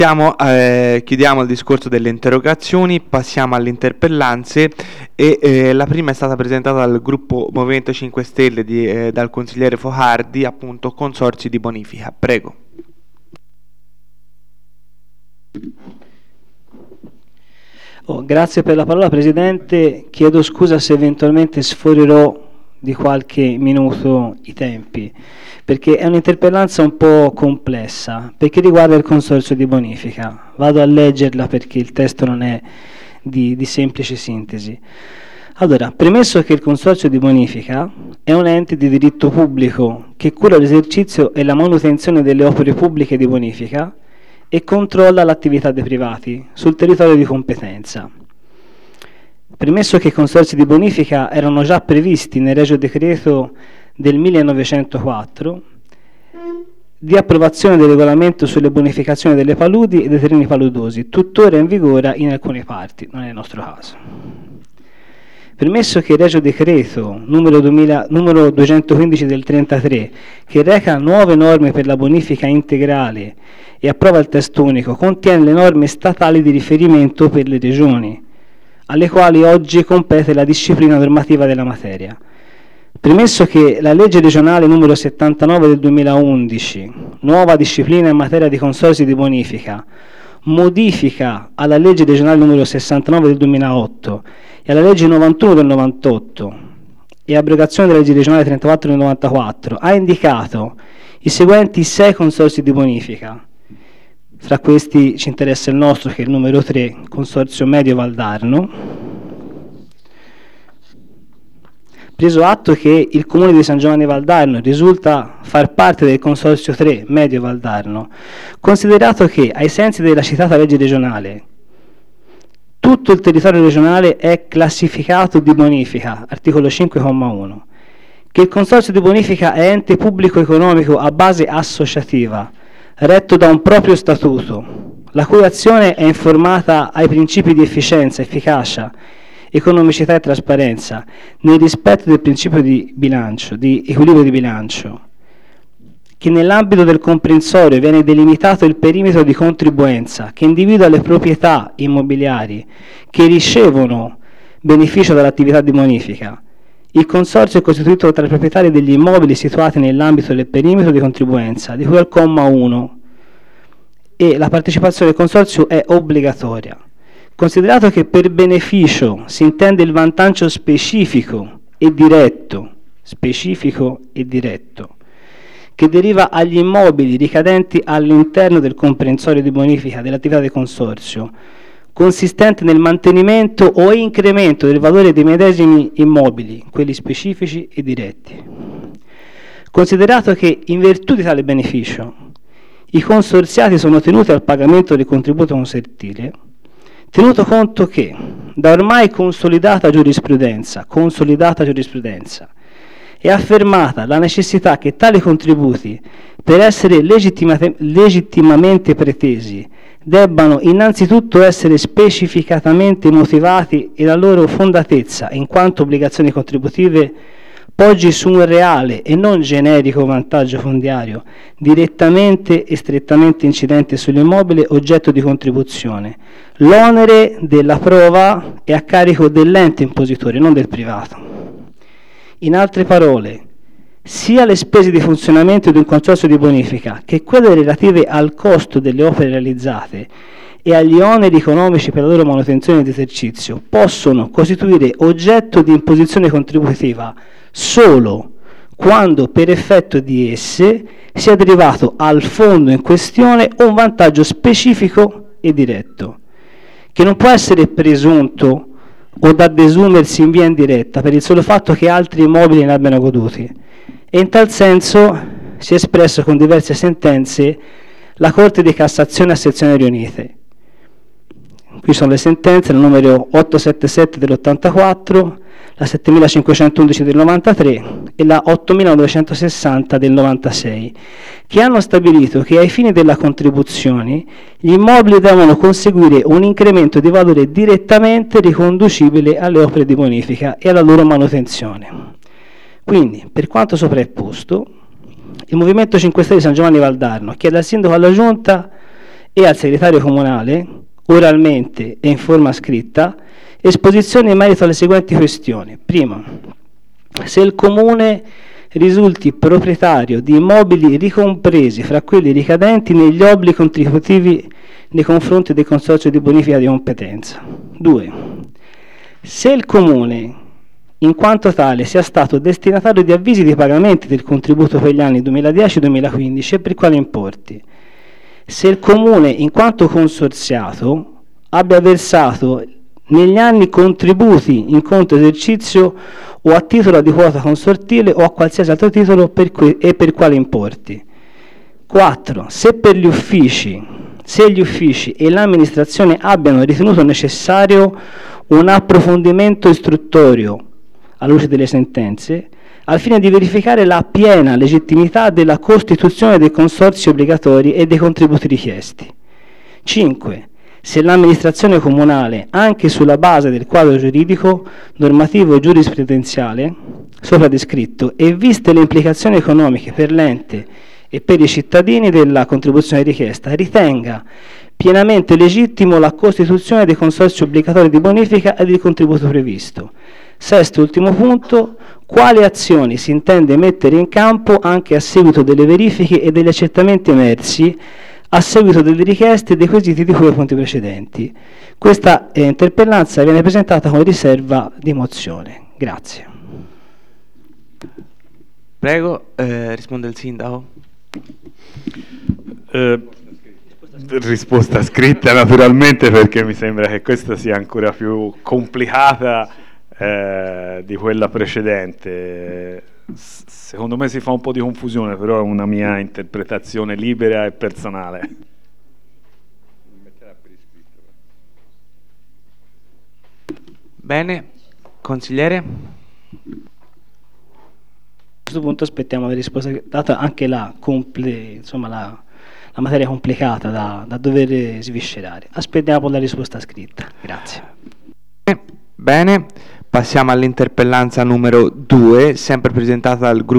Chiudiamo il discorso delle interrogazioni, passiamo alle interpellanze e la prima è stata presentata dal gruppo Movimento 5 Stelle dal consigliere Focardi, appunto consorzi di bonifica. Prego. Grazie per la parola, Presidente. Chiedo scusa se eventualmente sforerò di qualche minuto i tempi, perché è un'interpellanza un po' complessa, perché riguarda il consorzio di bonifica. Vado a leggerla perché il testo non è di semplice sintesi. Allora, premesso che il consorzio di bonifica è un ente di diritto pubblico che cura l'esercizio e la manutenzione delle opere pubbliche di bonifica e controlla l'attività dei privati sul territorio di competenza. Premesso che i consorzi di bonifica erano già previsti nel Regio Decreto del 1904 di approvazione del regolamento sulle bonificazioni delle paludi e dei terreni paludosi, tuttora in vigore in alcune parti, non è il nostro caso. Premesso che il Regio Decreto numero 215 del 33, che reca nuove norme per la bonifica integrale e approva il testo unico, contiene le norme statali di riferimento per le regioni, alle quali oggi compete la disciplina normativa della materia. Premesso che la legge regionale numero 79 del 2011, nuova disciplina in materia di consorzi di bonifica, modifica alla legge regionale numero 69 del 2008 e alla legge 91 del 98 e abrogazione della legge regionale 34 del 94, ha indicato i seguenti 6 consorzi di bonifica. Fra questi ci interessa il nostro, che è il numero 3, Consorzio Medio Valdarno. Preso atto che il comune di San Giovanni Valdarno risulta far parte del Consorzio 3 Medio Valdarno, considerato che ai sensi della citata legge regionale tutto il territorio regionale è classificato di bonifica, articolo 5,1, che il Consorzio di bonifica è ente pubblico economico a base associativa, retto da un proprio statuto, la cui azione è informata ai principi di efficienza, efficacia, economicità e trasparenza, nel rispetto del principio di bilancio, di equilibrio di bilancio, che nell'ambito del comprensorio viene delimitato il perimetro di contribuenza che individua le proprietà immobiliari che ricevono beneficio dall'attività di bonifica. Il consorzio è costituito tra i proprietari degli immobili situati nell'ambito del perimetro di contribuenza, di cui al comma 1, e la partecipazione al consorzio è obbligatoria. Considerato che per beneficio si intende il vantaggio specifico e diretto, che deriva agli immobili ricadenti all'interno del comprensorio di bonifica dell'attività del consorzio, consistente nel mantenimento o incremento del valore dei medesimi immobili, quelli specifici e diretti. Considerato che, in virtù di tale beneficio, i consorziati sono tenuti al pagamento del contributo consortile, tenuto conto che, da ormai consolidata giurisprudenza, è affermata la necessità che tali contributi, per essere legittimamente pretesi, debbano innanzitutto essere specificatamente motivati e la loro fondatezza, in quanto obbligazioni contributive, poggi su un reale e non generico vantaggio fondiario, direttamente e strettamente incidente sull'immobile oggetto di contribuzione. L'onere della prova è a carico dell'ente impositore, non del privato. In altre parole, sia le spese di funzionamento di un consorzio di bonifica che quelle relative al costo delle opere realizzate e agli oneri economici per la loro manutenzione ed esercizio possono costituire oggetto di imposizione contributiva solo quando per effetto di esse sia derivato al fondo in questione un vantaggio specifico e diretto, che non può essere presunto o da desumersi in via indiretta per il solo fatto che altri immobili ne abbiano goduti. E in tal senso si è espresso con diverse sentenze la Corte di Cassazione a sezioni riunite. Qui sono le sentenze, la numero 877 dell'84, la 7511 del 93 e la 8960 del 96, che hanno stabilito che ai fini della contribuzione gli immobili devono conseguire un incremento di valore direttamente riconducibile alle opere di bonifica e alla loro manutenzione. Quindi, per quanto sopra esposto, il Movimento 5 Stelle di San Giovanni Valdarno chiede al Sindaco e alla Giunta e al segretario comunale, oralmente e in forma scritta, esposizione in merito alle seguenti questioni. Prima, se il comune risulti proprietario di immobili ricompresi fra quelli ricadenti negli obblighi contributivi nei confronti del consorzio di bonifica di competenza. 2. Se il comune, in quanto tale, sia stato destinatario di avvisi di pagamenti del contributo per gli anni 2010-2015 e per quali importi. Se il comune, in quanto consorziato, abbia versato negli anni contributi in conto esercizio o a titolo di quota consortile o a qualsiasi altro titolo e per quali importi. 4. Se gli uffici e l'amministrazione abbiano ritenuto necessario un approfondimento istruttorio alla luce delle sentenze, al fine di verificare la piena legittimità della costituzione dei consorzi obbligatori e dei contributi richiesti. 5. Se l'amministrazione comunale, anche sulla base del quadro giuridico, normativo e giurisprudenziale sopra descritto, e viste le implicazioni economiche per l'ente e per i cittadini della contribuzione richiesta, ritenga pienamente legittimo la costituzione dei consorzi obbligatori di bonifica e di contributo previsto. Sesto e ultimo punto, quali azioni si intende mettere in campo anche a seguito delle verifiche e degli accertamenti emersi a seguito delle richieste e dei quesiti di cui ai punti precedenti. Questa interpellanza viene presentata con riserva di mozione. Grazie. Prego, risponde il sindaco. Risposta scritta naturalmente, perché mi sembra che questa sia ancora più complicata di quella precedente. Secondo me si fa un po' di confusione, però è una mia interpretazione libera e personale. Bene, consigliere? A questo punto aspettiamo la risposta, data anche la materia complicata da dover sviscerare. Aspettiamo la risposta scritta. Grazie. Bene, passiamo all'interpellanza numero 2, sempre presentata dal gruppo